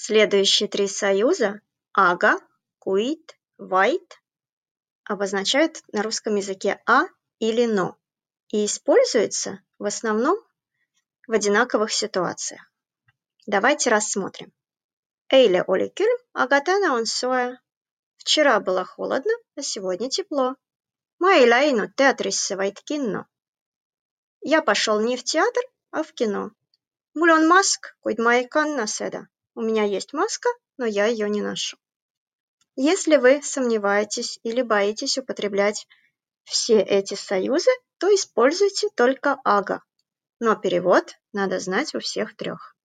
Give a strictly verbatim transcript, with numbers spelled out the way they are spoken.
Следующие три союза ага, куит, вайт обозначают на русском языке а или но и используются в основном в одинаковых ситуациях. Давайте рассмотрим. Эйле oli külm, aga täna on soe. Вчера было холодно, а сегодня тепло. Ma ei läinud teatrisse, vaid kinno. Я пошел не в театр, а в кино. Mul on mask, kuid ma ei kanna seda. У меня есть маска, но я ее не ношу. Если вы сомневаетесь или боитесь употреблять все эти союзы, то используйте только ага, но перевод надо знать у всех трех.